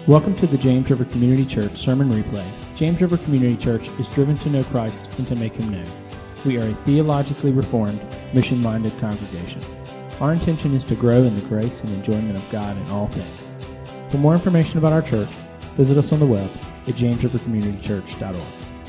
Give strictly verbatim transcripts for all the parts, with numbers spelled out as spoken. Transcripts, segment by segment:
Welcome to the James River Community Church Sermon Replay. James River Community Church is driven to know Christ and to make Him known. We are a theologically reformed, mission-minded congregation. Our intention is to grow in the grace and enjoyment of God in all things. For more information about our church, visit us on the web at james river community church dot org.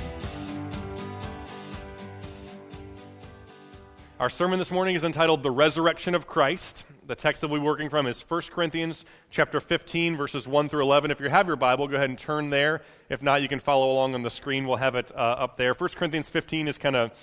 Our sermon this morning is entitled The Resurrection of Christ. The text that we'll be working from is First Corinthians chapter fifteen, verses one through eleven. If you have your Bible, go ahead and turn there. If not, you can follow along on the screen. We'll have it uh, up there. First Corinthians fifteen is kind of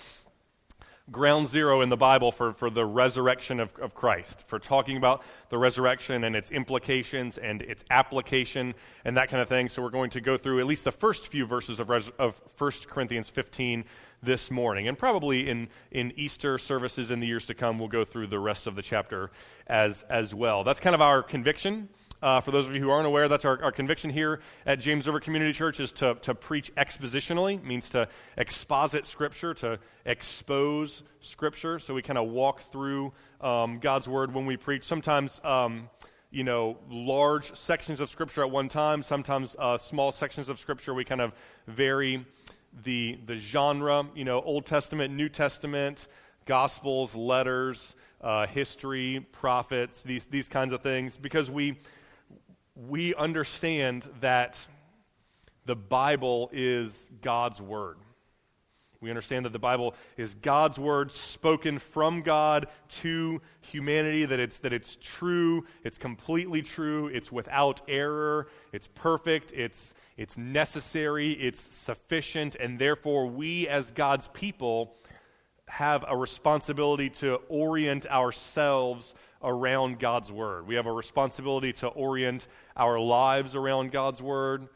ground zero in the Bible for, for the resurrection of, of Christ, for talking about the resurrection and its implications and its application and that kind of thing. So we're going to go through at least the first few verses of, res, of First Corinthians fifteen this morning. And probably in, in Easter services in the years to come, we'll go through the rest of the chapter as, as well. That's kind of our conviction. Uh, for those of you who aren't aware, that's our, our conviction here at James River Community Church is to, to preach expositionally, means to exposit Scripture, to expose Scripture. So we kind of walk through um, God's Word when we preach. Sometimes, um, you know, large sections of Scripture at one time. Sometimes uh, small sections of Scripture. We kind of vary the the genre, you know, Old Testament, New Testament, Gospels, letters, uh, history, prophets, these these kinds of things, because we we understand that the Bible is God's Word. We understand that the Bible is God's Word spoken from God to humanity, that it's that it's true, it's completely true, it's without error, it's perfect, it's it's necessary, it's sufficient, and therefore we as God's people have a responsibility to orient ourselves around God's Word. We have a responsibility to orient our lives around God's Word.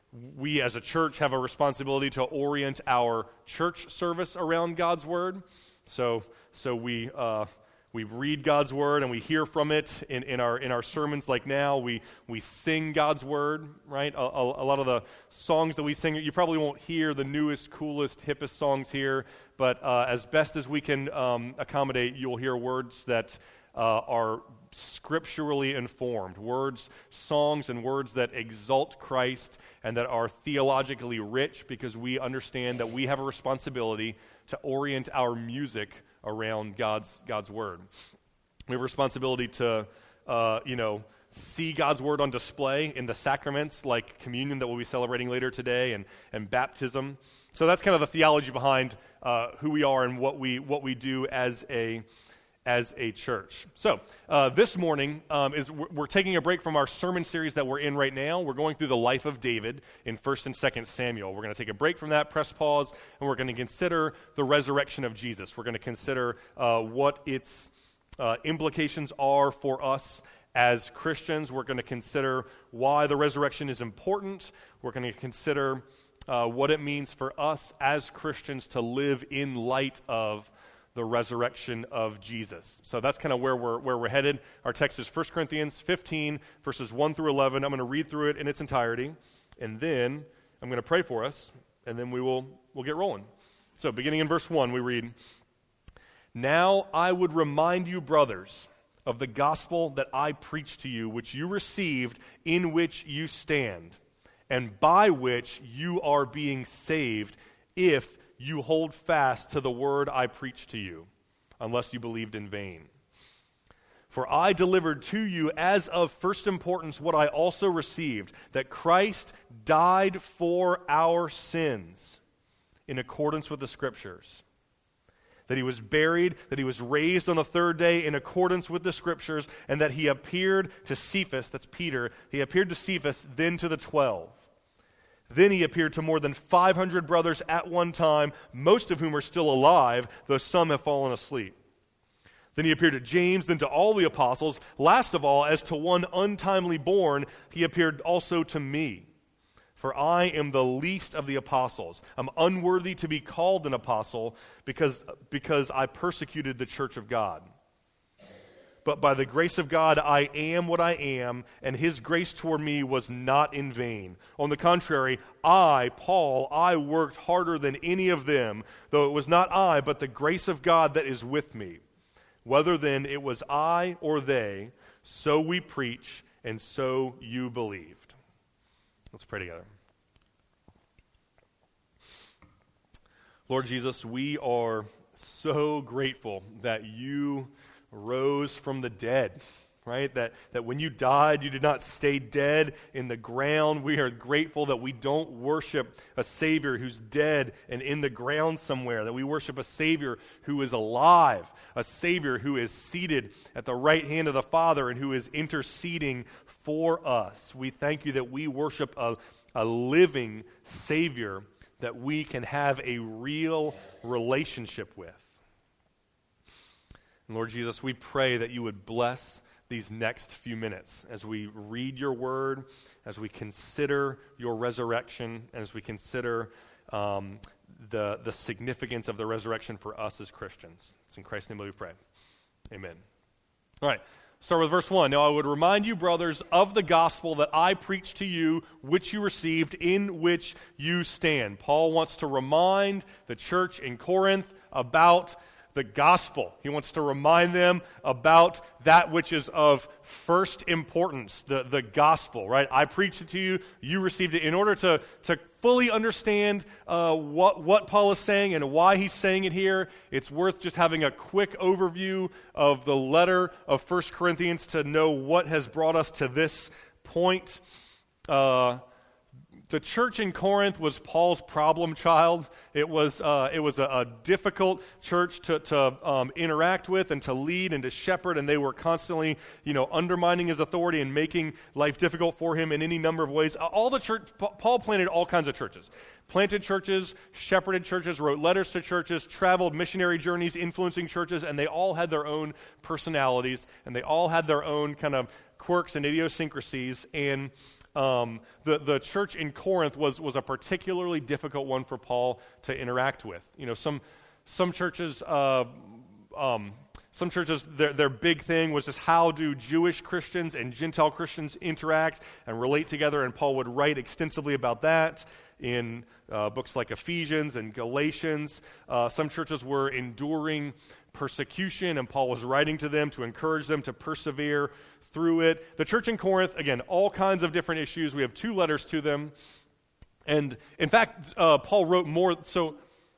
We as a church have a responsibility to orient our church service around God's Word. So so we uh, we read God's Word and we hear from it in, in our in our sermons like now. We we sing God's Word, right? A, a, a lot of the songs that we sing, you probably won't hear the newest, coolest, hippest songs here, but uh, as best as we can um, accommodate, you'll hear words that uh, are scripturally informed, words, songs, and words that exalt Christ and that are theologically rich, because we understand that we have a responsibility to orient our music around God's God's Word. We have a responsibility to, uh, you know, see God's Word on display in the sacraments like communion that we'll be celebrating later today, and, and baptism. So that's kind of the theology behind uh, who we are and what we what we do as a as a church. So uh, this morning um, is we're, we're taking a break from our sermon series that we're in right now. We're going through the life of David in First and Second Samuel. We're going to take a break from that, press pause, and we're going to consider the resurrection of Jesus. We're going to consider uh, what its uh, implications are for us as Christians. We're going to consider why the resurrection is important. We're going to consider uh, what it means for us as Christians to live in light of the resurrection of Jesus. So that's kind of where we're where we're headed. Our text is First Corinthians fifteen, verses one through eleven. I'm going to read through it in its entirety, and then I'm going to pray for us, and then we will we'll get rolling. So beginning in verse one, we read, "Now I would remind you, brothers, of the gospel that I preached to you, which you received, in which you stand, and by which you are being saved, if you hold fast to the word I preached to you, unless you believed in vain. For I delivered to you as of first importance what I also received, that Christ died for our sins in accordance with the Scriptures, that he was buried, that he was raised on the third day in accordance with the Scriptures, and that he appeared to Cephas," that's Peter, "he appeared to Cephas, then to the twelve. Then he appeared to more than five hundred brothers at one time, most of whom are still alive, though some have fallen asleep. Then he appeared to James, then to all the apostles. Last of all, as to one untimely born, he appeared also to me. For I am the least of the apostles. I'm unworthy to be called an apostle because, because I persecuted the church of God. But by the grace of God, I am what I am, and his grace toward me was not in vain. On the contrary, I, Paul, I worked harder than any of them, though it was not I, but the grace of God that is with me. Whether then it was I or they, so we preach, and so you believed." Let's pray together. Lord Jesus, we are so grateful that you rose from the dead, right? That, that when you died, you did not stay dead in the ground. We are grateful that we don't worship a Savior who's dead and in the ground somewhere, that we worship a Savior who is alive, a Savior who is seated at the right hand of the Father and who is interceding for us. We thank you that we worship a, a living Savior that we can have a real relationship with. And Lord Jesus, we pray that you would bless these next few minutes as we read your word, as we consider your resurrection, and as we consider um, the, the significance of the resurrection for us as Christians. It's in Christ's name that we pray. Amen. All right. Start with verse one. Now I would remind you, brothers, of the gospel that I preached to you, which you received, in which you stand. Paul wants to remind the church in Corinth about the gospel. He wants to remind them about that which is of first importance, the, the gospel, right? I preached it to you, you received it. In order to, to fully understand uh, what, what Paul is saying and why he's saying it here, it's worth just having a quick overview of the letter of First Corinthians to know what has brought us to this point. Uh, The church in Corinth was Paul's problem child. It was uh, it was a, a difficult church to, to um, interact with and to lead and to shepherd, and they were constantly, you know, undermining his authority and making life difficult for him in any number of ways. All the church, Paul planted all kinds of churches. Planted churches, shepherded churches, wrote letters to churches, traveled missionary journeys influencing churches, and they all had their own personalities, and they all had their own kind of quirks and idiosyncrasies, and Um, the, the church in Corinth was, was a particularly difficult one for Paul to interact with. You know, some some churches, uh, um, some churches, their, their big thing was just how do Jewish Christians and Gentile Christians interact and relate together, and Paul would write extensively about that in uh, books like Ephesians and Galatians. Uh, some churches were enduring persecution, and Paul was writing to them to encourage them to persevere through it. The church in Corinth, again, all kinds of different issues. We have two letters to them. And in fact, uh, Paul wrote more. So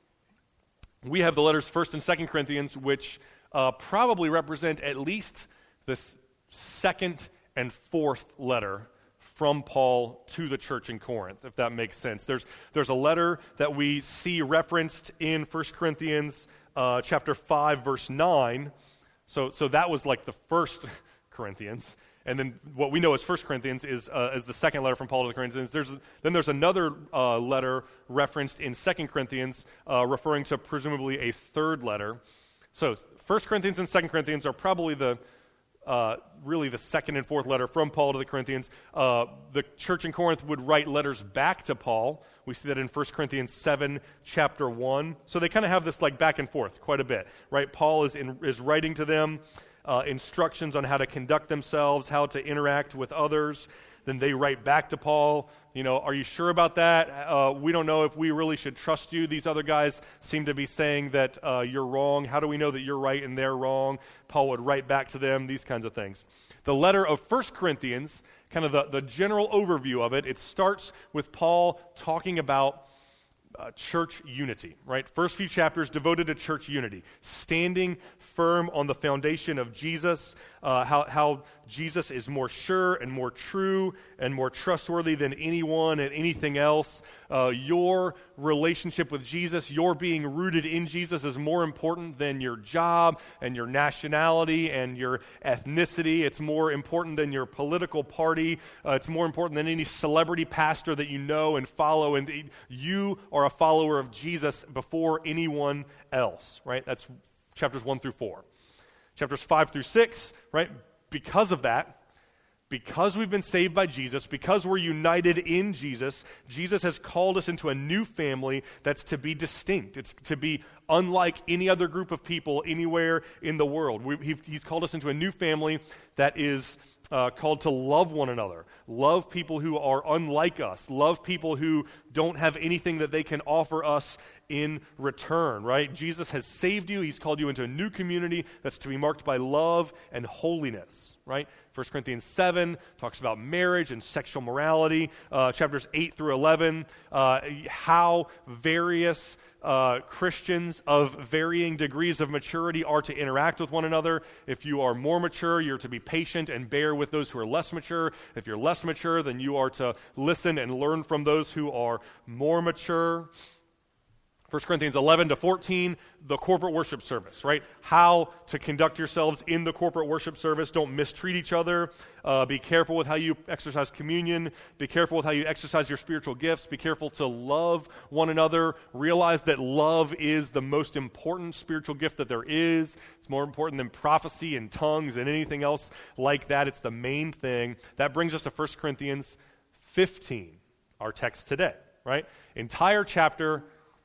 we have the letters First and Second Corinthians, which uh, probably represent at least the second and fourth letter from Paul to the church in Corinth, if that makes sense. There's, there's a letter that we see referenced in First Corinthians uh, chapter five, verse nine. So, so that was like the first Corinthians, and then what we know as First Corinthians is uh, as the second letter from Paul to the Corinthians. There's then there's another uh, letter referenced in Second Corinthians, uh, referring to presumably a third letter. So First Corinthians and Second Corinthians are probably the uh, really the second and fourth letter from Paul to the Corinthians. Uh, the church in Corinth would write letters back to Paul. We see that in First Corinthians seven, chapter one. So they kind of have this like back and forth quite a bit, right? Paul is in, is writing to them Uh, instructions on how to conduct themselves, how to interact with others. Then they write back to Paul, you know, are you sure about that? Uh, we don't know if we really should trust you. These other guys seem to be saying that uh, you're wrong. How do we know that you're right and they're wrong? Paul would write back to them, these kinds of things. The letter of First Corinthians, kind of the, the general overview of it, it starts with Paul talking about Uh, church unity, right? First few chapters devoted to church unity, standing firm on the foundation of Jesus, uh, how, how Jesus is more sure and more true and more trustworthy than anyone and anything else. Uh, your relationship with Jesus, your being rooted in Jesus is more important than your job and your nationality and your ethnicity. It's more important than your political party. Uh, it's more important than any celebrity pastor that you know and follow. And you are a follower of Jesus before anyone else, right? That's chapters one through four. Chapters five through six, right? Because of that, because we've been saved by Jesus, because we're united in Jesus, Jesus has called us into a new family that's to be distinct. It's to be unlike any other group of people anywhere in the world. We, he, he's called us into a new family that is uh, called to love one another, love people who are unlike us, love people who don't have anything that they can offer us in return, right? Jesus has saved you. He's called you into a new community that's to be marked by love and holiness, right? First Corinthians seven talks about marriage and sexual morality. Uh, chapters eight through eleven, uh, how various uh, Christians of varying degrees of maturity are to interact with one another. If you are more mature, you're to be patient and bear with those who are less mature. If you're less mature, then you are to listen and learn from those who are more mature. First Corinthians eleven to fourteen, the corporate worship service, right? How to conduct yourselves in the corporate worship service. Don't mistreat each other. Uh, be careful with how you exercise communion. Be careful with how you exercise your spiritual gifts. Be careful to love one another. Realize that love is the most important spiritual gift that there is. It's more important than prophecy and tongues and anything else like that. It's the main thing. That brings us to First Corinthians fifteen, our text today, right? Entire chapter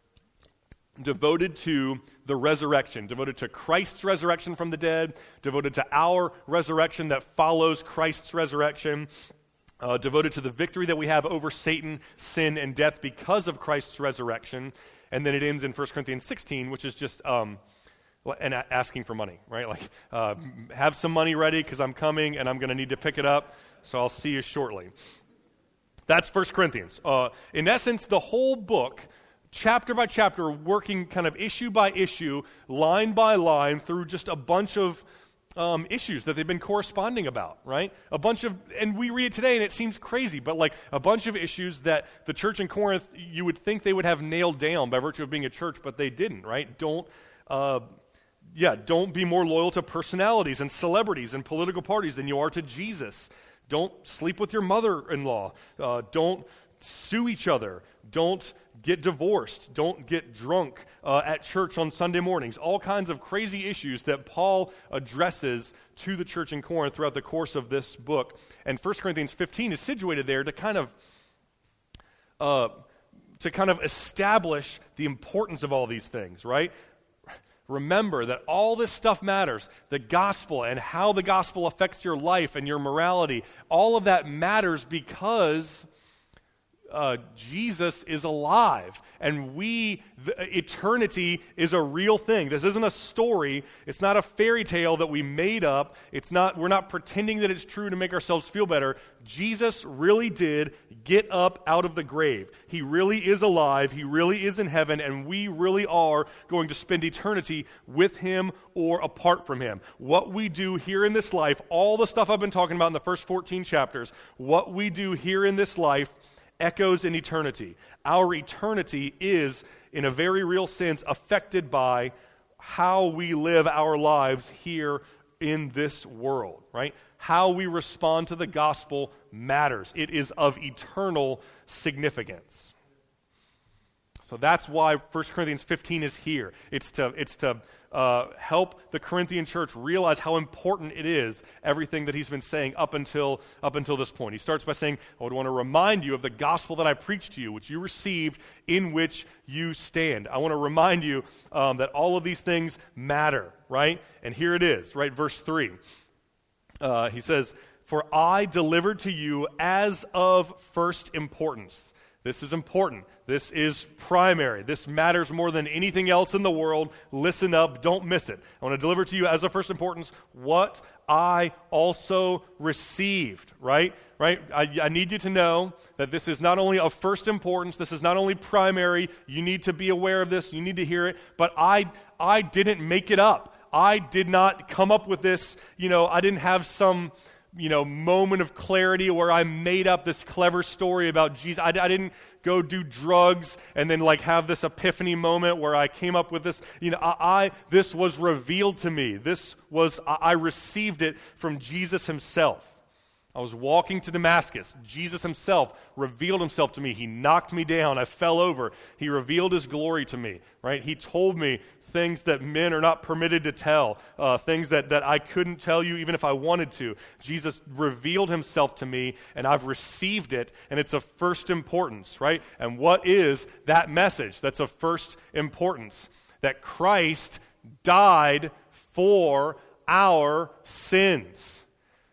devoted to the resurrection, devoted to Christ's resurrection from the dead, devoted to our resurrection that follows Christ's resurrection, uh, devoted to the victory that we have over Satan, sin, and death because of Christ's resurrection. And then it ends in First Corinthians sixteen, which is just um, and asking for money, right? Like, uh, have some money ready because I'm coming and I'm going to need to pick it up, so I'll see you shortly. That's First Corinthians. Uh, in essence, the whole book, chapter by chapter, working kind of issue by issue, line by line, through just a bunch of um, issues that they've been corresponding about, right? A bunch of, and we read it today and it seems crazy, but like a bunch of issues that the church in Corinth, you would think they would have nailed down by virtue of being a church, but they didn't, right? Don't, uh, yeah, don't be more loyal to personalities and celebrities and political parties than you are to Jesus. Don't sleep with your mother-in-law. Uh, don't sue each other. Don't get divorced. Don't get drunk uh, at church on Sunday mornings. All kinds of crazy issues that Paul addresses to the church in Corinth throughout the course of this book. And First Corinthians fifteen is situated there to kind of uh, to kind of establish the importance of all these things, right? Remember that all this stuff matters. The gospel and how the gospel affects your life and your morality. All of that matters because Uh, Jesus is alive, and we, the, eternity is a real thing. This isn't a story. It's not a fairy tale that we made up. It's not, we're not pretending that it's true to make ourselves feel better. Jesus really did get up out of the grave. He really is alive. He really is in heaven, and we really are going to spend eternity with him or apart from him. What we do here in this life, all the stuff I've been talking about in the first fourteen chapters, what we do here in this life echoes in eternity. Our eternity is, in a very real sense, affected by how we live our lives here in this world, right? How we respond to the gospel matters. It is of eternal significance. So that's why First Corinthians fifteen is here. It's to, it's to uh, help the Corinthian church realize how important it is, everything that he's been saying up until, up until this point. He starts by saying, I would want to remind you of the gospel that I preached to you, which you received, in which you stand. I want to remind you um, that all of these things matter, right? And here it is, right? Verse three. Uh, he says, for I delivered to you as of first importance. This is important. This is primary. This matters more than anything else in the world. Listen up. Don't miss it. I want to deliver to you as of first importance what I also received, right? Right? I, I need you to know that this is not only of first importance. This is not only primary. You need to be aware of this. You need to hear it. But I, I didn't make it up. I did not come up with this. You know, I didn't have some, you know, moment of clarity where I made up this clever story about Jesus. I, I didn't go do drugs and then like have this epiphany moment where I came up with this. You know, I, I this was revealed to me. This was, I, I received it from Jesus himself. I was walking to Damascus. Jesus himself revealed himself to me. He knocked me down. I fell over. He revealed his glory to me, right? He told me things that men are not permitted to tell, uh, things that, that I couldn't tell you even if I wanted to. Jesus revealed himself to me, and I've received it, and it's of first importance, right? And what is that message that's of first importance? That Christ died for our sins.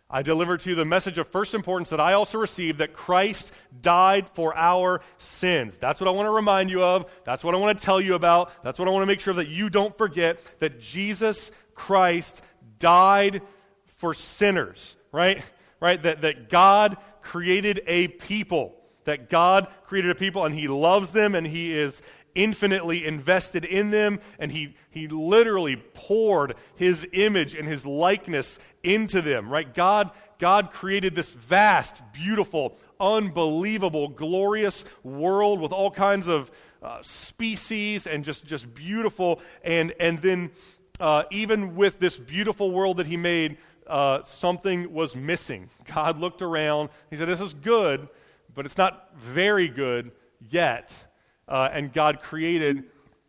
I deliver to you the message of first importance that I also received, that Christ died for our sins. That's what I want to remind you of. That's what I want to tell you about. That's what I want to make sure that you don't forget, that Jesus Christ died for sinners, right? Right? That, that God created a people, that God created a people and he loves them and he is infinitely invested in them, and he he literally poured his image and his likeness into them, right? God, God created this vast, beautiful, unbelievable, glorious world with all kinds of uh, species and just, just beautiful, and, and then uh, even with this beautiful world that he made, uh, something was missing. God looked around, he said, this is good, but it's not very good yet. Uh, and God created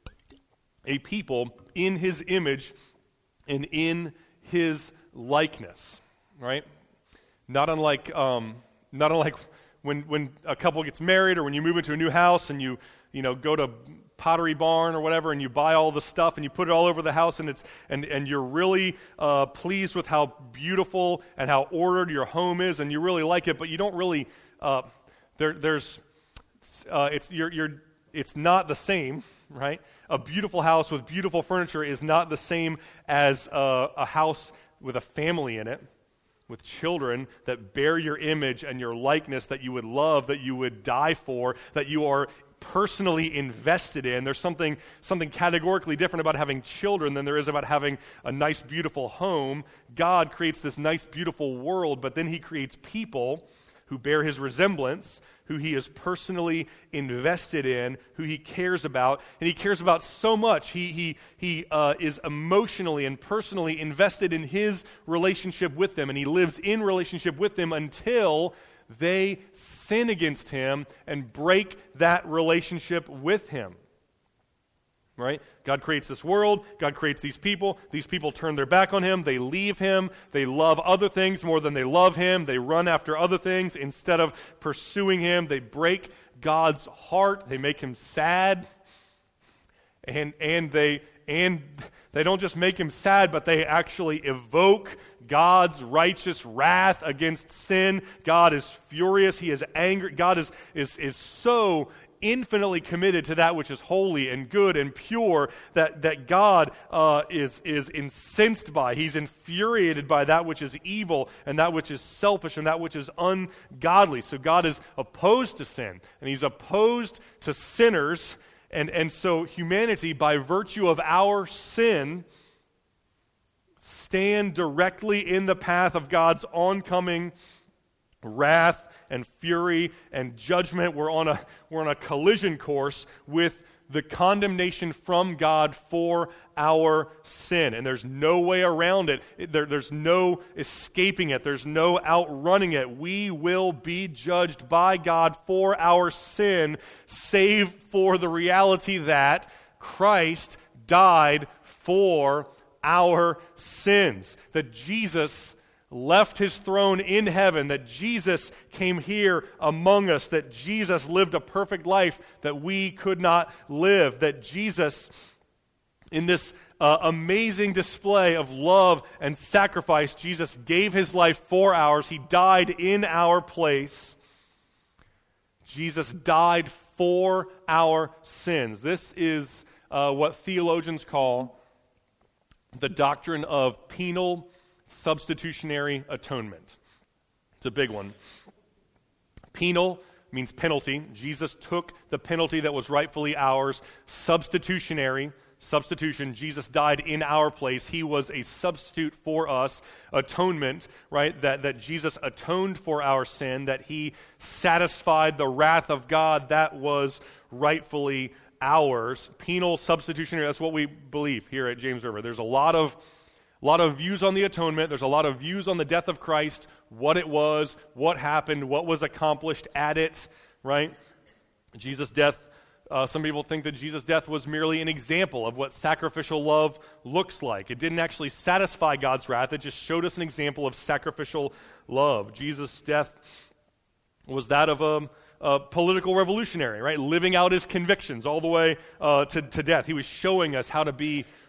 a people in his image and in his likeness, right? Not unlike, um, not unlike when when a couple gets married, or when you move into a new house and you you know go to Pottery Barn or whatever, and you buy all the stuff and you put it all over the house, and it's and and you're really uh, pleased with how beautiful and how ordered your home is, and you really like it, but you don't really uh, there there's uh, it's you're you're It's not the same, right? A beautiful house with beautiful furniture is not the same as a, a house with a family in it, with children that bear your image and your likeness, that you would love, that you would die for, that you are personally invested in. There's something something categorically different about having children than there is about having a nice, beautiful home. God creates this nice, beautiful world, but then he creates people who bear his resemblance, who he is personally invested in, who he cares about, and he cares about so much. He he he uh, is emotionally and personally invested in his relationship with them, and he lives in relationship with them until they sin against him and break that relationship with him. Right? God creates this world, God creates these people, these people turn their back on him, they leave him, they love other things more than they love him, they run after other things instead of pursuing him, they break God's heart, they make him sad, and and they and they don't just make him sad, but they actually evoke God's righteous wrath against sin. God is furious, he is angry, God is is is so infinitely committed to that which is holy and good and pure, that, that God uh, is, is incensed by. He's infuriated by that which is evil and that which is selfish and that which is ungodly. So God is opposed to sin, and he's opposed to sinners, and, and so humanity, by virtue of our sin, stand directly in the path of God's oncoming wrath and fury and judgment. We're on a we're on a collision course with the condemnation from God for our sin, and there's no way around it. There, there's no escaping it. There's no outrunning it. We will be judged by God for our sin, save for the reality that Christ died for our sins, that Jesus left his throne in heaven, that Jesus came here among us, that Jesus lived a perfect life that we could not live, that Jesus, in this uh, amazing display of love and sacrifice, Jesus gave his life for ours. He died in our place. Jesus died for our sins. This is uh, what theologians call the doctrine of penal substitutionary atonement. It's a big one. Penal means penalty. Jesus took the penalty that was rightfully ours. Substitutionary, substitution. Jesus died in our place. He was a substitute for us. Atonement, right? That, that Jesus atoned for our sin, that he satisfied the wrath of God that was rightfully ours. Penal substitutionary, that's what we believe here at James River. There's a lot of A lot of views on the atonement. There's a lot of views on the death of Christ, what it was, what happened, what was accomplished at it, right? Jesus' death, uh, some people think that Jesus' death was merely an example of what sacrificial love looks like. It didn't actually satisfy God's wrath. It just showed us an example of sacrificial love. Jesus' death was that of a, a political revolutionary, right? Living out his convictions all the way uh, to, to death. He was showing us how to be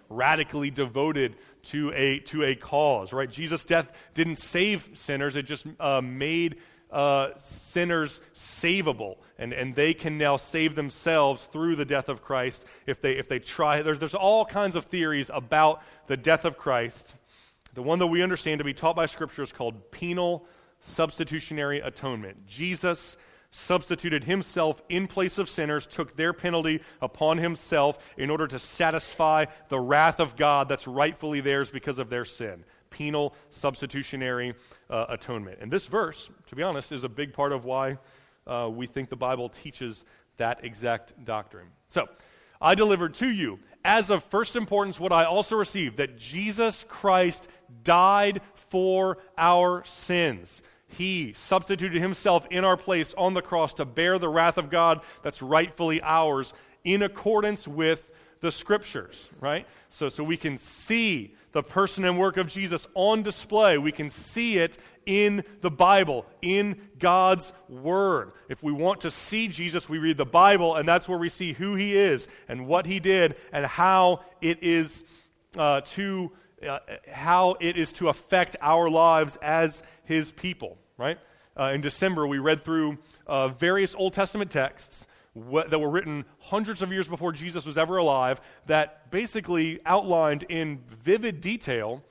radically devoted to a to a cause, right? Jesus' death didn't save sinners, it just uh, made uh, sinners savable, and, and they can now save themselves through the death of Christ if they if they try. There's, there's all kinds of theories about the death of Christ. The one that we understand to be taught by Scripture is called penal substitutionary atonement. Jesus substituted himself in place of sinners, took their penalty upon himself in order to satisfy the wrath of God that's rightfully theirs because of their sin. Penal substitutionary uh, atonement. And this verse, to be honest, is a big part of why uh, we think the Bible teaches that exact doctrine. So, I delivered to you as of first importance what I also received, that Jesus Christ died for our sins. He substituted himself in our place on the cross to bear the wrath of God that's rightfully ours in accordance with the Scriptures, right? So, so we can see the person and work of Jesus on display. We can see it in the Bible, in God's Word. If we want to see Jesus, we read the Bible, and that's where we see who he is and what he did and how it is uh, to uh, how it is to affect our lives as his people, right? Uh, in December, we read through uh, various Old Testament texts wh- that were written hundreds of years before Jesus was ever alive that basically outlined in vivid detail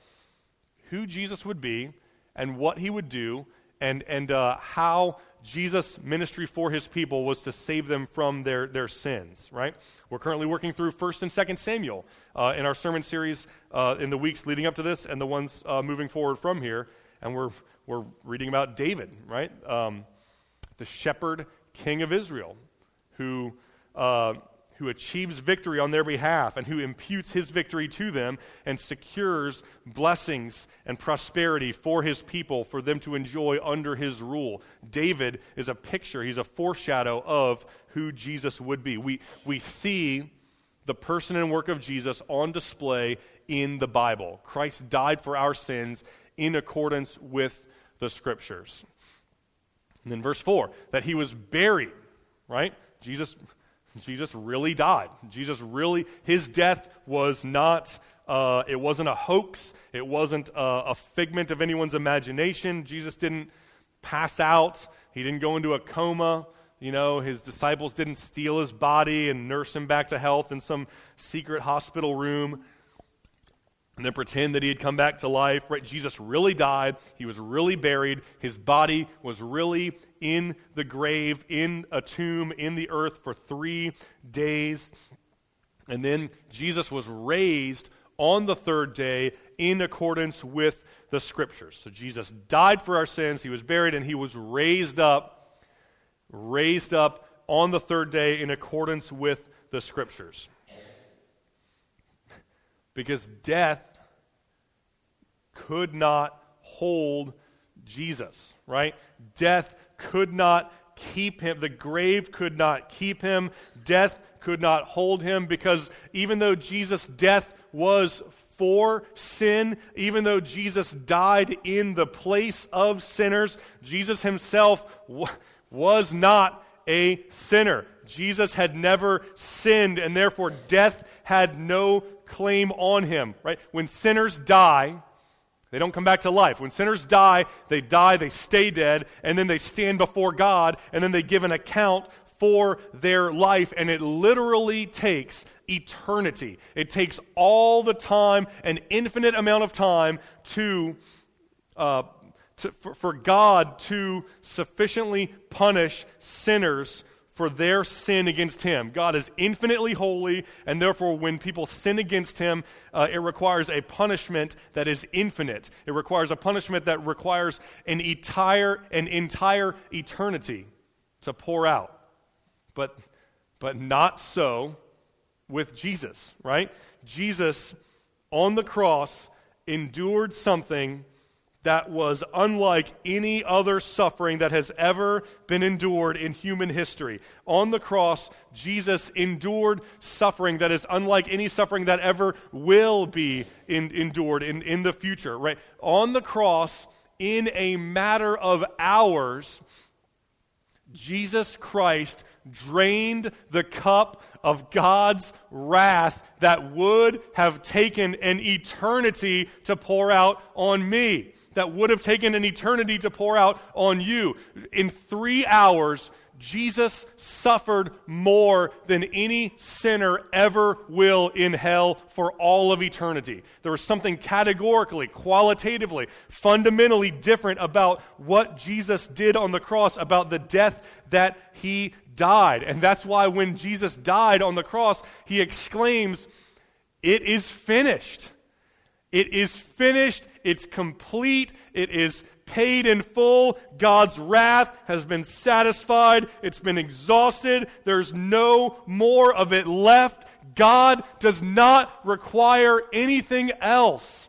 who Jesus would be and what he would do and, and uh, how Jesus' ministry for his people was to save them from their, their sins, right? We're currently working through First and Second Samuel uh, in our sermon series uh, in the weeks leading up to this and the ones uh, moving forward from here. And we're we're reading about David, right? Um, the shepherd king of Israel, who uh, who achieves victory on their behalf and who imputes his victory to them and secures blessings and prosperity for his people, for them to enjoy under his rule. David is a picture, he's a foreshadow of who Jesus would be. We we see the person and work of Jesus on display in the Bible. Christ died for our sins in accordance with the Scriptures. And then verse four, that he was buried, right? Jesus Jesus really died. Jesus really, his death was not, uh, it wasn't a hoax. It wasn't a, a figment of anyone's imagination. Jesus didn't pass out. He didn't go into a coma. You know, his disciples didn't steal his body and nurse him back to health in some secret hospital room and then pretend that he had come back to life, right? Jesus really died. He was really buried. His body was really in the grave, in a tomb, in the earth for three days. And then Jesus was raised on the third day in accordance with the Scriptures. So Jesus died for our sins. He was buried, and he was raised up, raised up on the third day in accordance with the Scriptures. Because death could not hold Jesus, right? Death could not keep him. The grave could not keep him. Death could not hold him, because even though Jesus' death was for sin, even though Jesus died in the place of sinners, Jesus himself w- was not a sinner. Jesus had never sinned, and therefore death had no claim on him, right? When sinners die, they don't come back to life. When sinners die, they die, they stay dead, and then they stand before God, and then they give an account for their life, and it literally takes eternity. It takes all the time, an infinite amount of time to, uh, to for, for God to sufficiently punish sinners for their sin against him. God is infinitely holy, and therefore when people sin against him, uh, it requires a punishment that is infinite. It requires a punishment that requires an entire, an entire eternity to pour out. But, but not so with Jesus, right? Jesus on the cross endured something that was unlike any other suffering that has ever been endured in human history. On the cross, Jesus endured suffering that is unlike any suffering that ever will be in, endured in, in the future, right? On the cross, in a matter of hours, Jesus Christ drained the cup of God's wrath that would have taken an eternity to pour out on me, that would have taken an eternity to pour out on you. In three hours, Jesus suffered more than any sinner ever will in hell for all of eternity. There was something categorically, qualitatively, fundamentally different about what Jesus did on the cross, about the death that he died. And that's why when Jesus died on the cross, he exclaims, "It is finished. It is finished. It's complete. It is paid in full. God's wrath has been satisfied. It's been exhausted. There's no more of it left. God does not require anything else.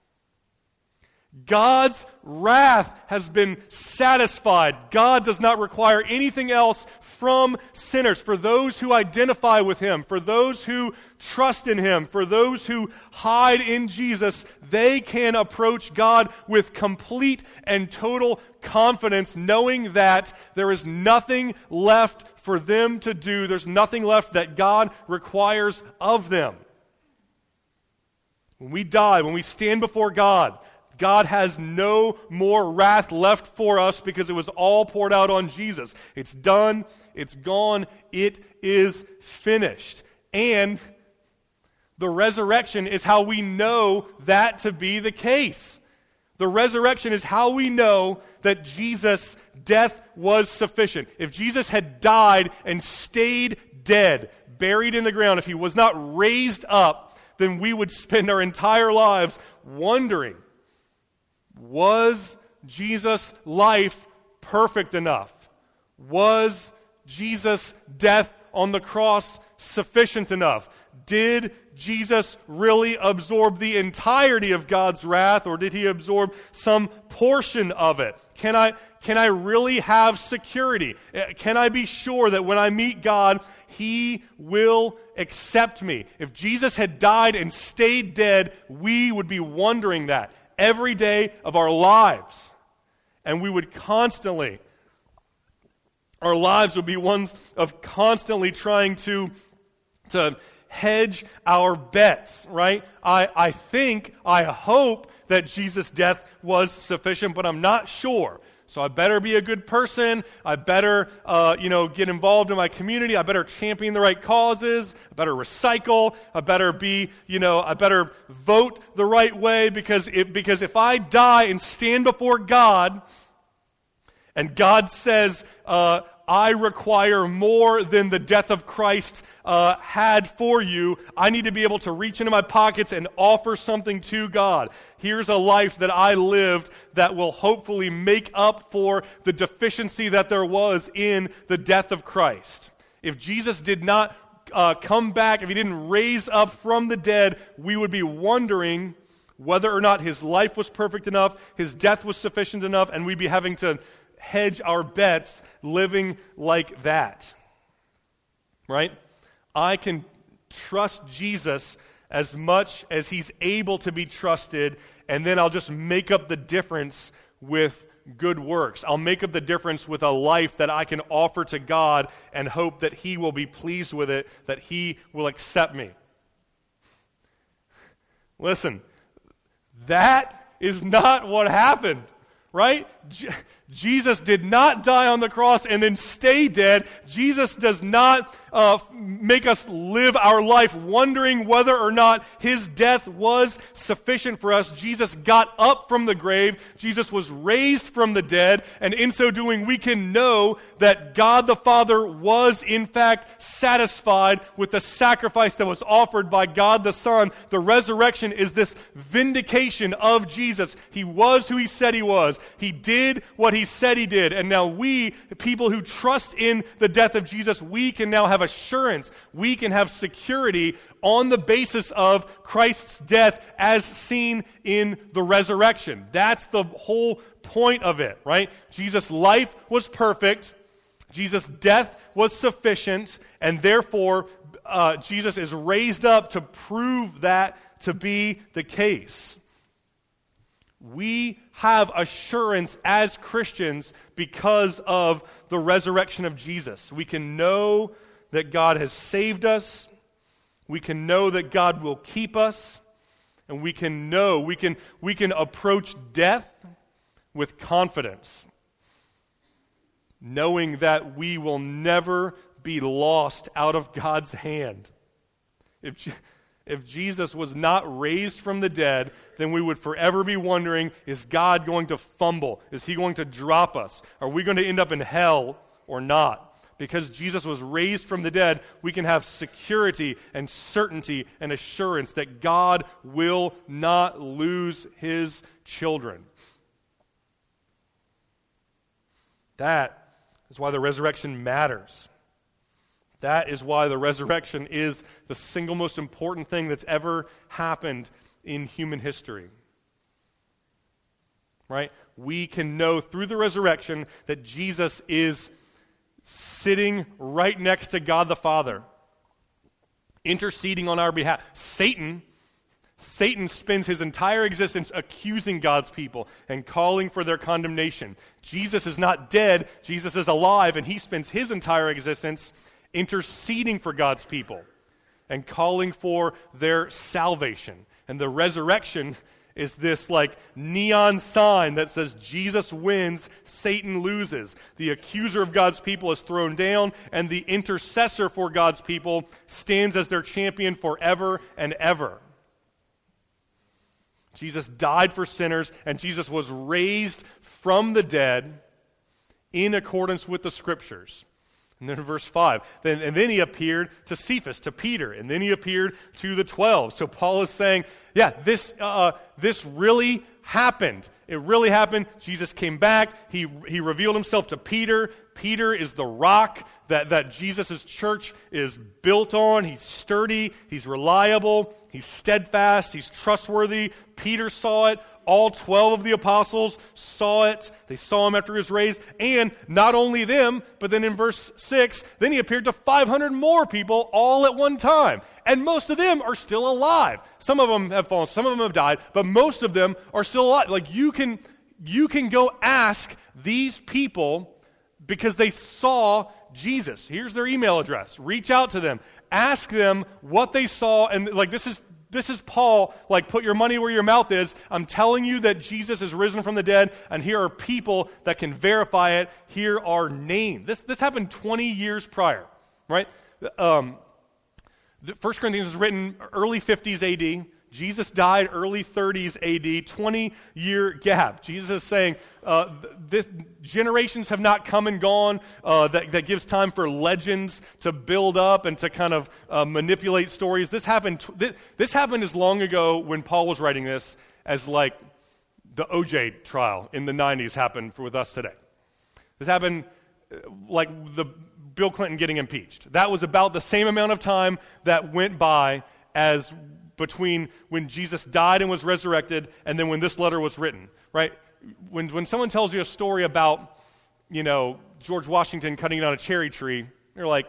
God's wrath has been satisfied. God does not require anything else from sinners. For those who identify with Him, for those who trust in Him, for those who hide in Jesus, they can approach God with complete and total confidence, knowing that there is nothing left for them to do. There's nothing left that God requires of them. When we die, when we stand before God, God has no more wrath left for us because it was all poured out on Jesus. It's done. It's gone. It is finished. And the resurrection is how we know that to be the case. The resurrection is how we know that Jesus' death was sufficient. If Jesus had died and stayed dead, buried in the ground, if He was not raised up, then we would spend our entire lives wondering, was Jesus' life perfect enough? Was Jesus' death on the cross sufficient enough? Did Jesus really absorb the entirety of God's wrath, or did He absorb some portion of it? Can I, can I really have security? Can I be sure that when I meet God, He will accept me? If Jesus had died and stayed dead, we would be wondering that every day of our lives. And we would constantly, our lives would be ones of constantly trying to, to hedge our bets, right? I, I think, I hope that Jesus' death was sufficient, but I'm not sure. So I better be a good person. I better, uh, you know, get involved in my community. I better champion the right causes. I better recycle. I better be, you know, I better vote the right way because it, because if I die and stand before God, and God says, uh, I require more than the death of Christ uh, had for you, I need to be able to reach into my pockets and offer something to God. Here's a life that I lived that will hopefully make up for the deficiency that there was in the death of Christ. If Jesus did not uh, come back, if He didn't raise up from the dead, we would be wondering whether or not His life was perfect enough, His death was sufficient enough, and we'd be having to hedge our bets living like that. Right? I can trust Jesus as much as He's able to be trusted, and then I'll just make up the difference with good works. I'll make up the difference with a life that I can offer to God and hope that He will be pleased with it, that He will accept me. Listen, that is not what happened, right? Je- Jesus did not die on the cross and then stay dead. Jesus does not uh, make us live our life wondering whether or not His death was sufficient for us. Jesus got up from the grave. Jesus was raised from the dead. And in so doing, we can know that God the Father was in fact satisfied with the sacrifice that was offered by God the Son. The resurrection is this vindication of Jesus. He was who He said He was. He did what He said He did. And now we, people who trust in the death of Jesus, we can now have assurance. We can have security on the basis of Christ's death as seen in the resurrection. That's the whole point of it, right? Jesus' life was perfect. Jesus' death was sufficient. And therefore, uh, Jesus is raised up to prove that to be the case. We have assurance as Christians because of the resurrection of Jesus. We can know that God has saved us. We can know that God will keep us. And we can know, we can, we can approach death with confidence, knowing that we will never be lost out of God's hand. If, if Jesus was not raised from the dead, then we would forever be wondering, is God going to fumble? Is he going to drop us? Are we going to end up in hell or not? Because Jesus was raised from the dead, we can have security and certainty and assurance that God will not lose his children. That is why the resurrection matters. That is why the resurrection is the single most important thing that's ever happened in human history. Right? We can know through the resurrection that Jesus is sitting right next to God the Father, interceding on our behalf. Satan, Satan spends his entire existence accusing God's people and calling for their condemnation. Jesus is not dead, Jesus is alive, and he spends his entire existence interceding for God's people and calling for their salvation. And the resurrection is this like neon sign that says Jesus wins, Satan loses. The accuser of God's people is thrown down, and the intercessor for God's people stands as their champion forever and ever. Jesus died for sinners, and Jesus was raised from the dead in accordance with the Scriptures. And then in verse five, then, and then he appeared to Cephas, to Peter, and then he appeared to the twelve. So Paul is saying, yeah, this uh, this really happened. It really happened. Jesus came back. He he revealed himself to Peter. Peter is the rock that, that Jesus' church is built on. He's sturdy. He's reliable. He's steadfast. He's trustworthy. Peter saw it. All twelve of the apostles saw it. They saw him after he was raised. And not only them, but then in verse six, then he appeared to five hundred more people all at one time. And most of them are still alive. Some of them have fallen, some of them have died, but most of them are still alive. Like you can, you can go ask these people because they saw Jesus. Here's their email address. Reach out to them. Ask them what they saw. And like this is This is Paul, like, put your money where your mouth is. I'm telling you that Jesus is risen from the dead, and here are people that can verify it. Here are names. This this happened twenty years prior, right? Um, the First Corinthians was written early fifties A D. Jesus died early thirties A D, twenty-year gap. Jesus is saying, uh, this, generations have not come and gone. Uh, that, that gives time for legends to build up and to kind of uh, manipulate stories. This happened. This, this happened as long ago when Paul was writing this as like the O J trial in the nineties happened for, with us today. This happened uh, like the Bill Clinton getting impeached. That was about the same amount of time that went by as between when Jesus died and was resurrected and then when this letter was written, right? When when someone tells you a story about, you know, George Washington cutting down a cherry tree, you're like,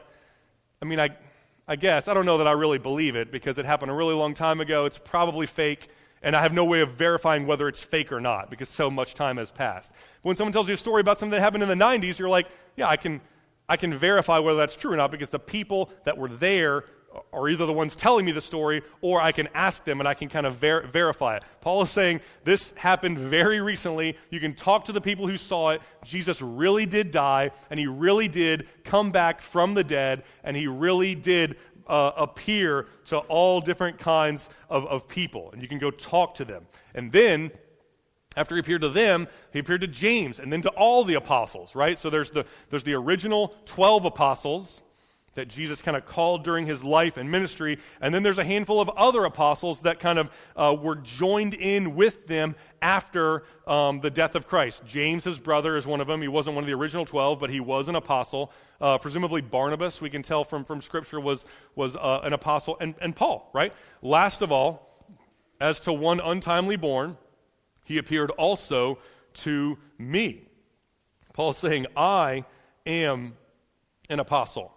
I mean, I I guess, I don't know that I really believe it because it happened a really long time ago. It's probably fake, and I have no way of verifying whether it's fake or not because so much time has passed. But when someone tells you a story about something that happened in the nineties, you're like, yeah, I can I can verify whether that's true or not because the people that were there are either the ones telling me the story or I can ask them and I can kind of ver- verify it. Paul is saying this happened very recently. You can talk to the people who saw it. Jesus really did die, and he really did come back from the dead, and he really did uh, appear to all different kinds of, of people. And you can go talk to them. And then after he appeared to them, he appeared to James and then to all the apostles, right? So there's the there's the original twelve apostles that Jesus kind of called during his life and ministry, and then there's a handful of other apostles that kind of uh, were joined in with them after um, the death of Christ. James, his brother, is one of them. He wasn't one of the original twelve, but he was an apostle. Uh, presumably Barnabas, we can tell from, from Scripture, was, was uh, an apostle, and, and Paul, right? Last of all, as to one untimely born, he appeared also to me. Paul's saying, I am an apostle.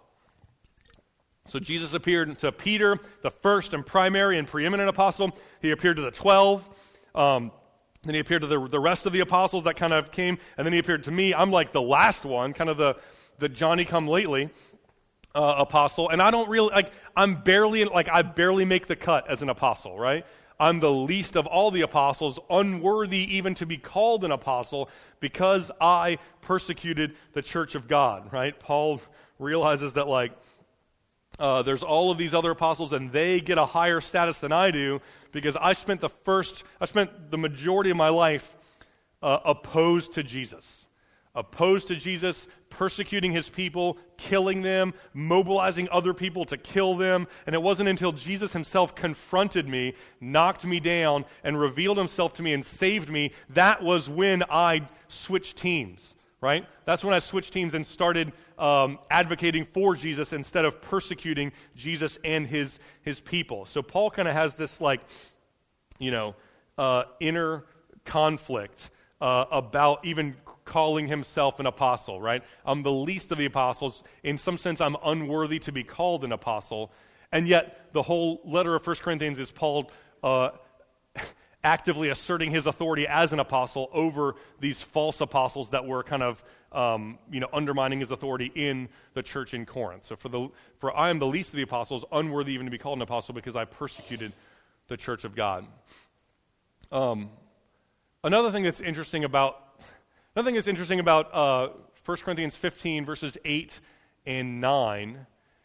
So Jesus appeared to Peter, the first and primary and preeminent apostle. He appeared to the twelve. Um, Then he appeared to the, the rest of the apostles that kind of came, and then he appeared to me. I'm like the last one, kind of the, the Johnny-come-lately uh, apostle. And I don't really, like, I'm barely, like, I barely make the cut as an apostle, right? I'm the least of all the apostles, unworthy even to be called an apostle because I persecuted the church of God, right? Paul realizes that, like, Uh, there's all of these other apostles, and they get a higher status than I do because I spent the first, I spent the majority of my life uh, opposed to Jesus. Opposed to Jesus, persecuting his people, killing them, mobilizing other people to kill them. And it wasn't until Jesus himself confronted me, knocked me down, and revealed himself to me and saved me, that was when I switched teams. Right? That's when I switched teams and started um, advocating for Jesus instead of persecuting Jesus and his his people. So Paul kind of has this, like, you know, uh, inner conflict uh, about even calling himself an apostle, right? I'm the least of the apostles. In some sense, I'm unworthy to be called an apostle. And yet, the whole letter of First Corinthians is Paul uh actively asserting his authority as an apostle over these false apostles that were kind of, um, you know, undermining his authority in the church in Corinth. So for the for I am the least of the apostles, unworthy even to be called an apostle because I persecuted the church of God. Um, another thing that's interesting about another thing that's interesting about uh, First Corinthians fifteen verses eight and nine.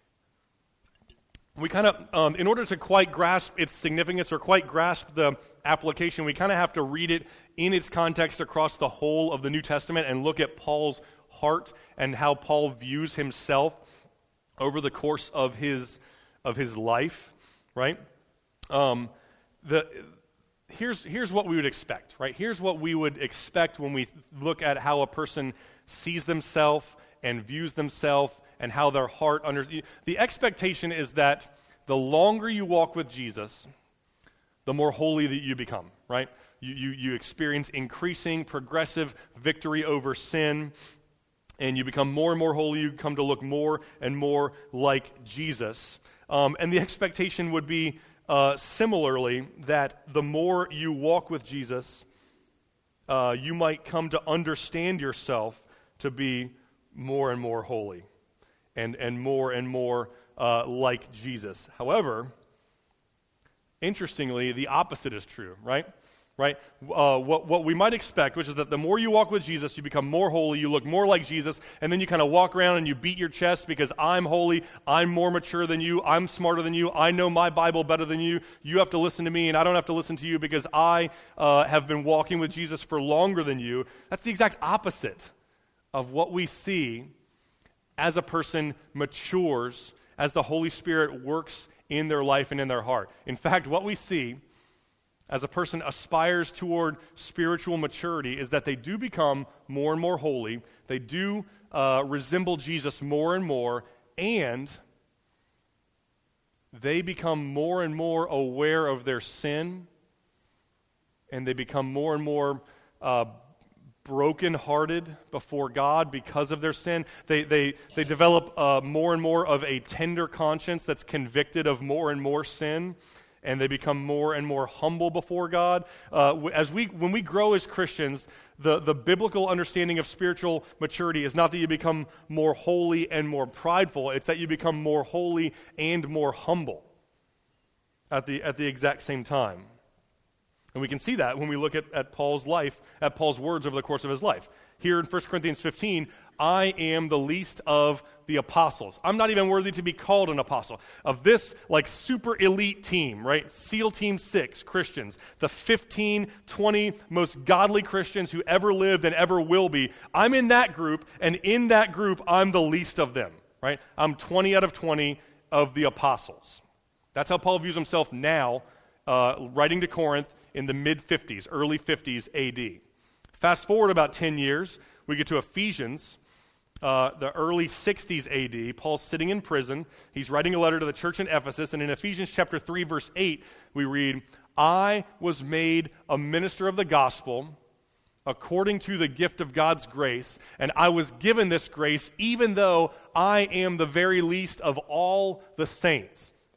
We kind of, um, in order to quite grasp its significance or quite grasp the application, we kind of have to read it in its context across the whole of the New Testament and look at Paul's heart and how Paul views himself over the course of his of his life, right? Um, the here's here's what we would expect, right? Here's what we would expect when we look at how a person sees themselves and views themselves and how their heart under the expectation is that the longer you walk with Jesus, the more holy that you become, right? You, you, you experience increasing, progressive victory over sin, and you become more and more holy. You come to look more and more like Jesus. Um, and the expectation would be uh, similarly that the more you walk with Jesus, uh, you might come to understand yourself to be more and more holy. And, and more and more uh, like Jesus. However, interestingly, the opposite is true, right? Right? Uh, what, what we might expect, which is that the more you walk with Jesus, you become more holy, you look more like Jesus, and then you kind of walk around and you beat your chest because I'm holy, I'm more mature than you, I'm smarter than you, I know my Bible better than you, you have to listen to me, and I don't have to listen to you because I uh, have been walking with Jesus for longer than you. That's the exact opposite of what we see as a person matures, as the Holy Spirit works in their life and in their heart. In fact, what we see as a person aspires toward spiritual maturity is that they do become more and more holy, they do uh, resemble Jesus more and more, and they become more and more aware of their sin, and they become more and more uh, broken-hearted before God because of their sin. They they they develop uh, more and more of a tender conscience that's convicted of more and more sin, and they become more and more humble before God. Uh, as we when we grow as Christians, the the biblical understanding of spiritual maturity is not that you become more holy and more prideful. It's that you become more holy and more humble at the at the exact same time. And we can see that when we look at, at Paul's life, at Paul's words over the course of his life. Here in First Corinthians fifteen, I am the least of the apostles. I'm not even worthy to be called an apostle. Of this, like, super elite team, right? SEAL Team six Christians, the fifteen, twenty most godly Christians who ever lived and ever will be. I'm in that group, and in that group, I'm the least of them, right? I'm twenty out of twenty of the apostles. That's how Paul views himself now, uh, writing to Corinth, in the mid-fifties, early fifties A D. Fast forward about ten years, we get to Ephesians, uh, the early sixties A D. Paul's sitting in prison. He's writing a letter to the church in Ephesus, and in Ephesians chapter three, verse eight, we read, I was made a minister of the gospel according to the gift of God's grace, and I was given this grace even though I am the very least of all the saints.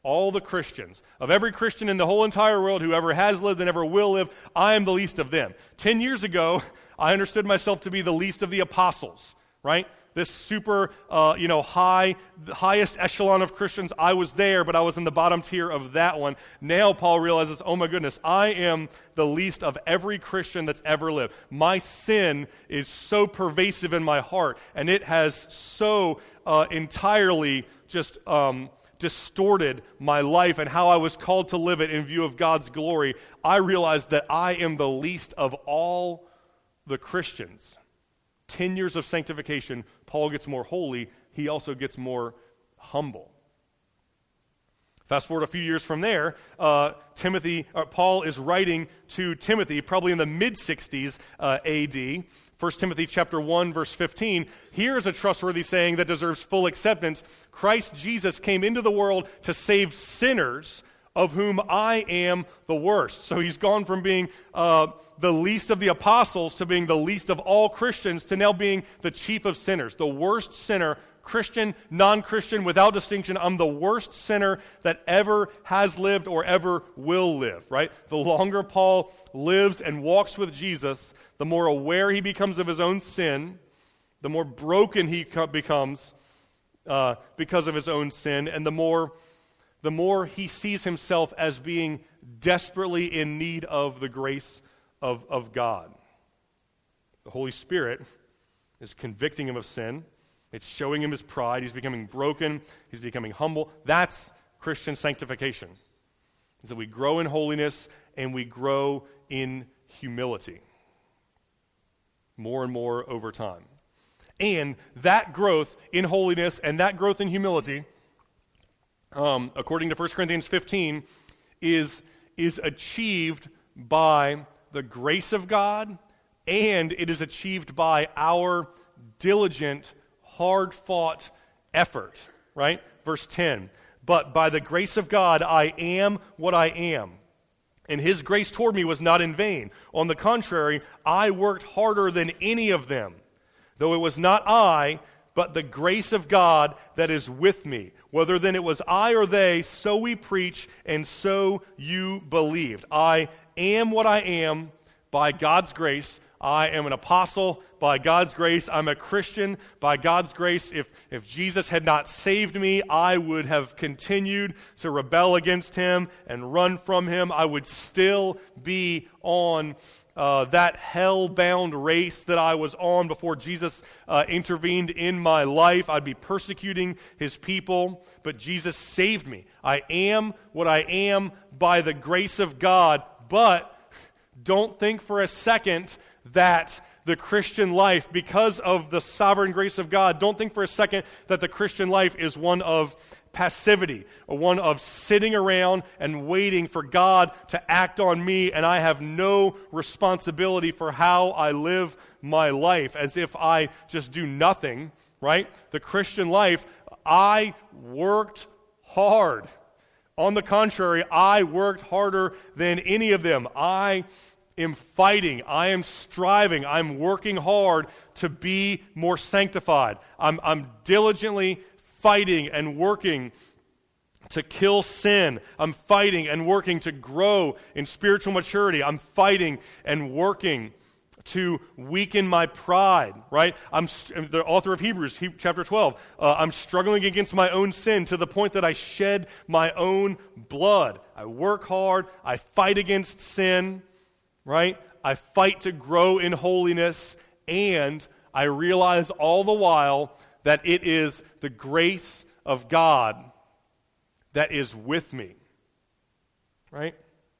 all the Christians, of every Christian in the whole entire world who ever has lived and ever will live, I am the least of them. Ten years ago, I understood myself to be the least of the apostles, right? This super, uh, you know, high, the highest echelon of Christians, I was there, but I was in the bottom tier of that one. Now Paul realizes, oh my goodness, I am the least of every Christian that's ever lived. My sin is so pervasive in my heart, and it has so uh, entirely just um, distorted my life and how I was called to live it in view of God's glory. I realized that I am the least of all the Christians. Ten years of sanctification, Paul gets more holy, he also gets more humble. Fast forward a few years from there, uh, Timothy, uh, Paul is writing to Timothy, probably in the mid-sixties uh, A D, First Timothy chapter one, verse fifteen. Here's a trustworthy saying that deserves full acceptance. Christ Jesus came into the world to save sinners, of whom I am the worst. So he's gone from being uh, the least of the apostles to being the least of all Christians to now being the chief of sinners, the worst sinner, Christian, non-Christian, without distinction. I'm the worst sinner that ever has lived or ever will live, right? The longer Paul lives and walks with Jesus, the more aware he becomes of his own sin, the more broken he co- becomes uh, because of his own sin, and the more the more he sees himself as being desperately in need of the grace of, of God. The Holy Spirit is convicting him of sin. It's showing him his pride. He's becoming broken. He's becoming humble. That's Christian sanctification. Is that we grow in holiness and we grow in humility more and more over time. And that growth in holiness and that growth in humility, Um, according to First Corinthians fifteen, is, is achieved by the grace of God, and it is achieved by our diligent, hard-fought effort, right? Verse ten, but by the grace of God I am what I am, and his grace toward me was not in vain. On the contrary, I worked harder than any of them, though it was not I, but the grace of God that is with me. Whether then it was I or they, so we preach, and so you believed. I am what I am by God's grace. I am an apostle by God's grace. I'm a Christian by God's grace. If, if Jesus had not saved me, I would have continued to rebel against him and run from him. I would still be on Uh, that hell-bound race that I was on before Jesus uh, intervened in my life. I'd be persecuting his people, but Jesus saved me. I am what I am by the grace of God, but don't think for a second that the Christian life, because of the sovereign grace of God, don't think for a second that the Christian life is one of passivity, or one of sitting around and waiting for God to act on me, and I have no responsibility for how I live my life, as if I just do nothing, right? The Christian life, I worked hard. On the contrary, I worked harder than any of them. I am fighting, I am striving, I'm working hard to be more sanctified. I'm, I'm diligently fighting and working to kill sin. I'm fighting and working to grow in spiritual maturity. I'm fighting and working to weaken my pride, right? I'm the author of Hebrews, he, chapter twelve. Uh, I'm struggling against my own sin to the point that I shed my own blood. I work hard. I fight against sin, right? I fight to grow in holiness, and I realize all the while that it is the grace of God that is with me, right?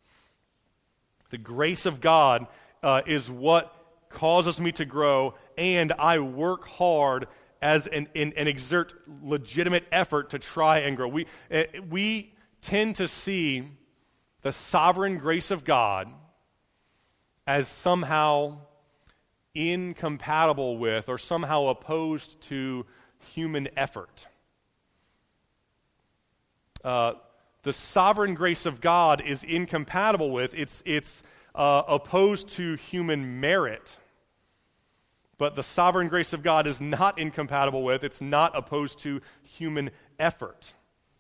The grace of God uh, is what causes me to grow, and I work hard as an, an, and exert legitimate effort to try and grow. We, uh, we tend to see the sovereign grace of God as somehow incompatible with or somehow opposed to human effort. Uh, the sovereign grace of God is incompatible with, it's, it's uh, opposed to human merit. But the sovereign grace of God is not incompatible with, it's not opposed to human effort.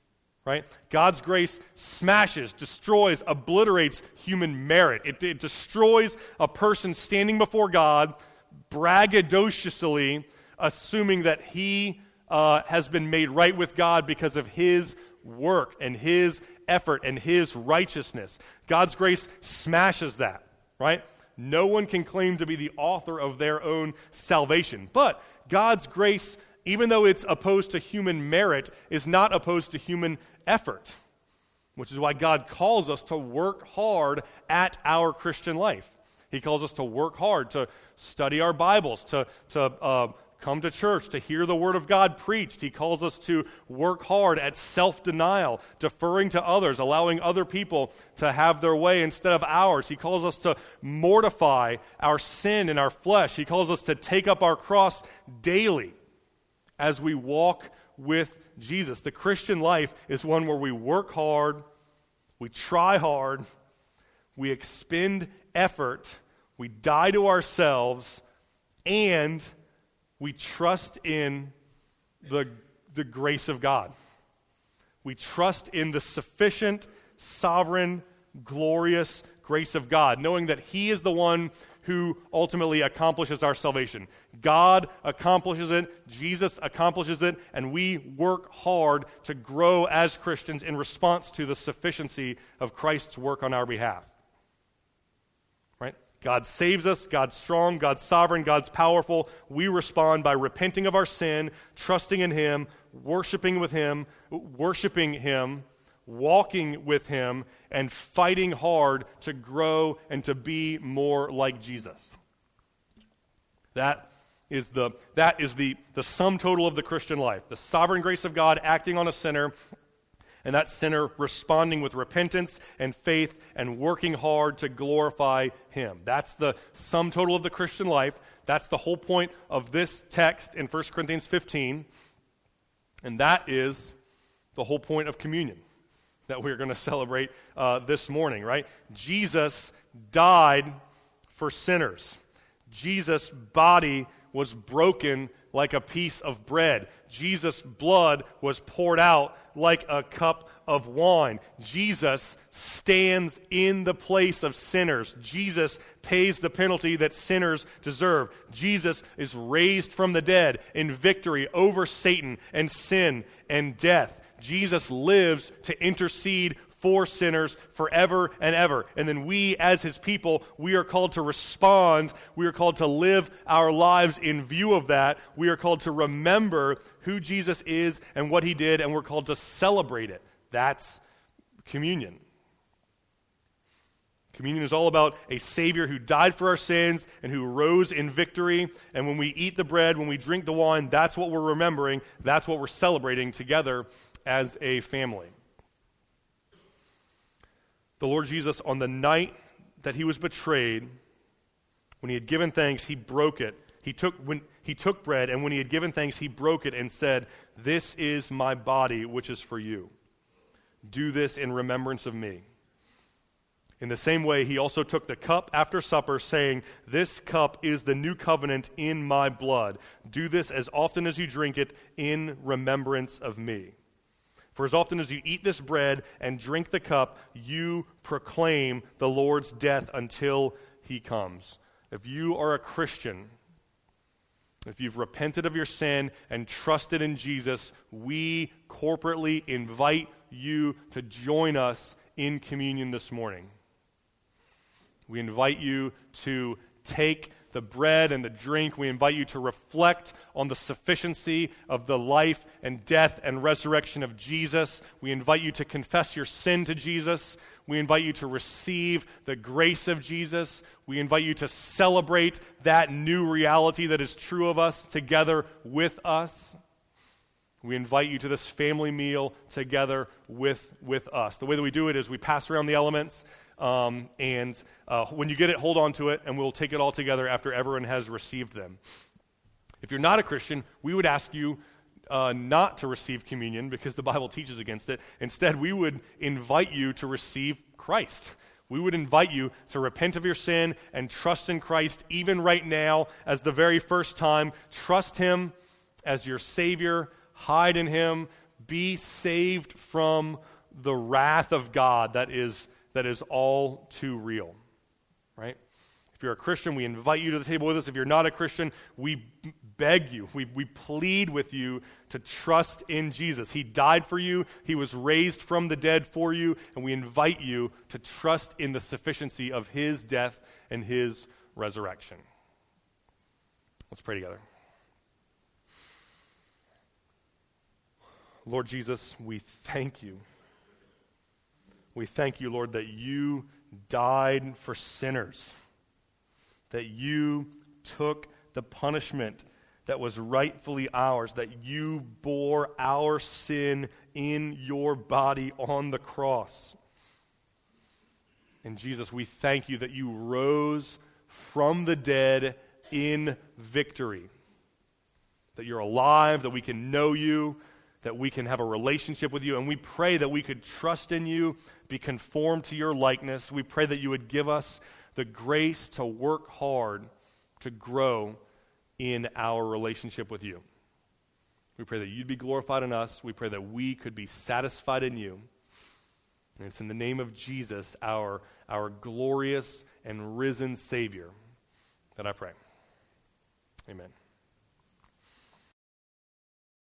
right? God's grace smashes, destroys, obliterates human merit. It, it destroys a person standing before God braggadociously assuming that he uh, has been made right with God because of his work and his effort and his righteousness. God's grace smashes that, right? No one can claim to be the author of their own salvation. But God's grace, even though it's opposed to human merit, is not opposed to human effort, which is why God calls us to work hard at our Christian life. He calls us to work hard, to study our Bibles, to, to uh, come to church, to hear the Word of God preached. He calls us to work hard at self-denial, deferring to others, allowing other people to have their way instead of ours. He calls us to mortify our sin in our flesh. He calls us to take up our cross daily as we walk with Jesus. The Christian life is one where we work hard, we try hard, we expend effort, we die to ourselves, and we trust in the, the grace of God. We trust in the sufficient, sovereign, glorious grace of God, knowing that He is the one who ultimately accomplishes our salvation. God accomplishes it, Jesus accomplishes it, and we work hard to grow as Christians in response to the sufficiency of Christ's work on our behalf. Right? God saves us, God's strong, God's sovereign, God's powerful. We respond by repenting of our sin, trusting in Him, worshiping with Him, worshiping Him, walking with Him, and fighting hard to grow and to be more like Jesus. That is the that is the, the sum total of the Christian life. The sovereign grace of God acting on a sinner, and that sinner responding with repentance and faith and working hard to glorify Him. That's the sum total of the Christian life. That's the whole point of this text in First Corinthians fifteen. And that is the whole point of communion that we're going to celebrate uh, this morning, right? Jesus died for sinners. Jesus' body was broken like a piece of bread. Jesus' blood was poured out like a cup of wine. Jesus stands in the place of sinners. Jesus pays the penalty that sinners deserve. Jesus is raised from the dead in victory over Satan and sin and death. Jesus lives to intercede for sinners forever and ever. And then we, as His people, we are called to respond. We are called to live our lives in view of that. We are called to remember who Jesus is and what He did, and we're called to celebrate it. That's communion. Communion is all about a Savior who died for our sins and who rose in victory. And when we eat the bread, when we drink the wine, that's what we're remembering. That's what we're celebrating together as a family. The Lord Jesus, on the night that He was betrayed, when He had given thanks, He broke it. He took when He took bread, and when He had given thanks, He broke it and said, "This is my body, which is for you. Do this in remembrance of me." In the same way, He also took the cup after supper, saying, "This cup is the new covenant in my blood. Do this as often as you drink it in remembrance of me. For as often as you eat this bread and drink the cup, you proclaim the Lord's death until He comes." If you are a Christian, if you've repented of your sin and trusted in Jesus, we corporately invite you to join us in communion this morning. We invite you to take the bread and the drink. We invite you to reflect on the sufficiency of the life and death and resurrection of Jesus. We invite you to confess your sin to Jesus. We invite you to receive the grace of Jesus. We invite you to celebrate that new reality that is true of us together with us. We invite you to this family meal together with, with us. The way that we do it is we pass around the elements. Um, and uh, when you get it, hold on to it, and we'll take it all together after everyone has received them. If you're not a Christian, we would ask you uh, not to receive communion because the Bible teaches against it. Instead, we would invite you to receive Christ. We would invite you to repent of your sin and trust in Christ even right now as the very first time. Trust Him as your Savior. Hide in Him. be saved from the wrath of God that is, that is all too real, right? If you're a Christian, we invite you to the table with us. If you're not a Christian, we beg you, we, we plead with you to trust in Jesus. He died for you, he was raised from the dead for you, and we invite you to trust in the sufficiency of his death and his resurrection. Let's pray together. Lord Jesus, we thank you. We thank you, Lord, that you died for sinners, that you took the punishment that was rightfully ours, that you bore our sin in your body on the cross. And Jesus, we thank you that you rose from the dead in victory, that you're alive, that we can know you, that we can have a relationship with you, and we pray that we could trust in you, be conformed to your likeness. We pray that you would give us the grace to work hard to grow in our relationship with you. We pray that you'd be glorified in us. We pray that we could be satisfied in you. And it's in the name of Jesus, our, our glorious and risen Savior, that I pray. Amen.